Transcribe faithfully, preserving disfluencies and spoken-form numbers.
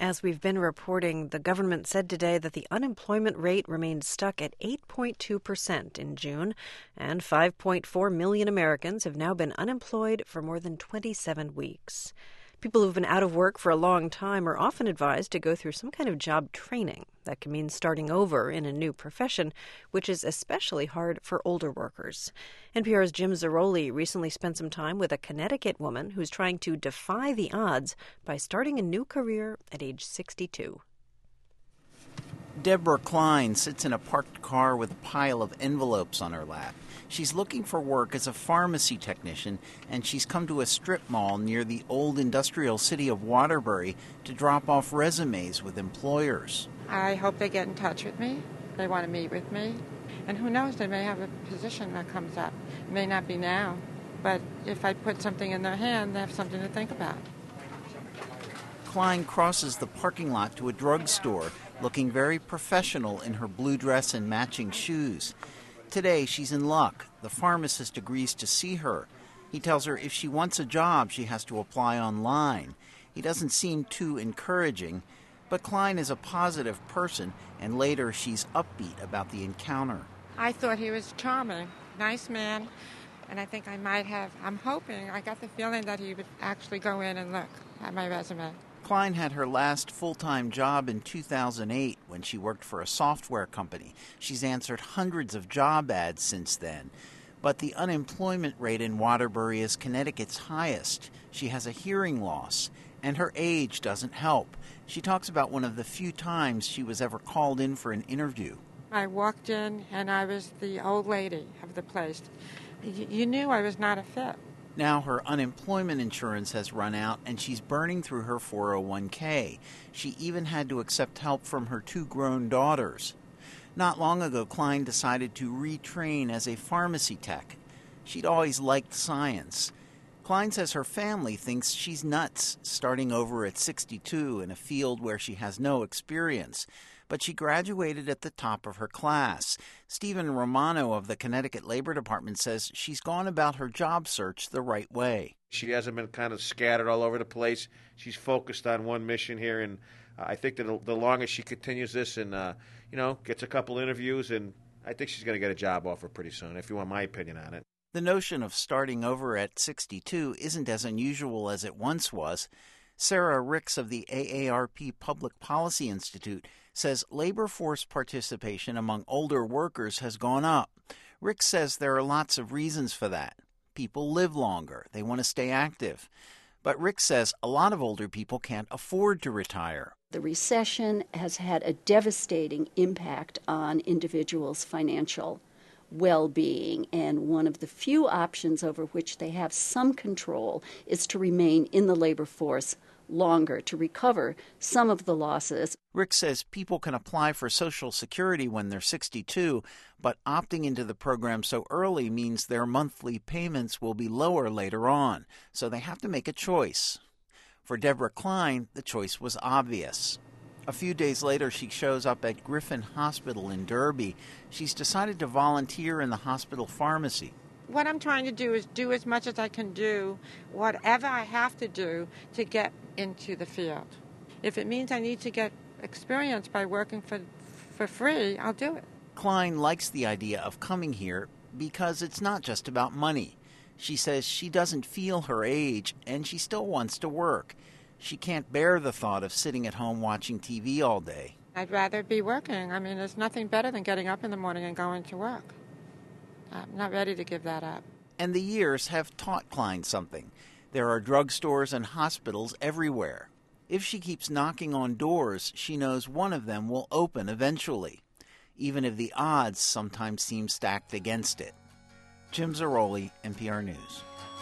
As we've been reporting, the government said today that the unemployment rate remained stuck at eight point two percent in June, and five point four million Americans have now been unemployed for more than twenty-seven weeks. People who've been out of work for a long time are often advised to go through some kind of job training. That can mean starting over in a new profession, which is especially hard for older workers. N P R's Jim Zarroli recently spent some time with a Connecticut woman who's trying to defy the odds by starting a new career at age sixty-two. Deborah Klein sits in a parked car with a pile of envelopes on her lap. She's looking for work as a pharmacy technician, and she's come to a strip mall near the old industrial city of Waterbury to drop off resumes with employers. I hope they get in touch with me. They want to meet with me. And who knows, they may have a position that comes up. It may not be now, but if I put something in their hand, they have something to think about. Klein crosses the parking lot to a drugstore, looking very professional in her blue dress and matching shoes. Today, she's in luck. The pharmacist agrees to see her. He tells her if she wants a job, she has to apply online. He doesn't seem too encouraging, but Klein is a positive person, and later she's upbeat about the encounter. I thought he was charming, nice man, and I think I might have, I'm hoping, I got the feeling that he would actually go in and look at my resume. Klein had her last full-time job in two thousand eight when she worked for a software company. She's answered hundreds of job ads since then. But the unemployment rate in Waterbury is Connecticut's highest. She has a hearing loss, and her age doesn't help. She talks about one of the few times she was ever called in for an interview. I walked in, and I was the old lady of the place. Y- you knew I was not a fit. Now her unemployment insurance has run out, and she's burning through her four oh one k. She even had to accept help from her two grown daughters. Not long ago, Klein decided to retrain as a pharmacy tech. She'd always liked science. Klein says her family thinks she's nuts, starting over at sixty-two in a field where she has no experience. But she graduated at the top of her class. Stephen Romano of the Connecticut Labor Department says she's gone about her job search the right way. She hasn't been kind of scattered all over the place. She's focused on one mission here, and uh, I think that the longer she continues this and, uh, you know, gets a couple interviews, and I think she's going to get a job offer pretty soon, if you want my opinion on it. The notion of starting over at sixty-two isn't as unusual as it once was. Sarah Ricks of the A A R P Public Policy Institute says labor force participation among older workers has gone up. Ricks says there are lots of reasons for that. People live longer. They want to stay active. But Ricks says a lot of older people can't afford to retire. The recession has had a devastating impact on individuals' financial well-being, and one of the few options over which they have some control is to remain in the labor force longer to recover some of the losses. Rick says people can apply for Social Security when they're sixty-two, but opting into the program so early means their monthly payments will be lower later on, so they have to make a choice. For Deborah Klein, the choice was obvious. A few days later, she shows up at Griffin Hospital in Derby. She's decided to volunteer in the hospital pharmacy. What I'm trying to do is do as much as I can do, whatever I have to do to get into the field. If it means I need to get experience by working for for free, I'll do it. Klein likes the idea of coming here because it's not just about money. She says she doesn't feel her age, and she still wants to work. She can't bear the thought of sitting at home watching T V all day. I'd rather be working. I mean, there's nothing better than getting up in the morning and going to work. I'm not ready to give that up. And the years have taught Klein something. There are drugstores and hospitals everywhere. If she keeps knocking on doors, she knows one of them will open eventually, even if the odds sometimes seem stacked against it. Jim Zarroli, N P R News.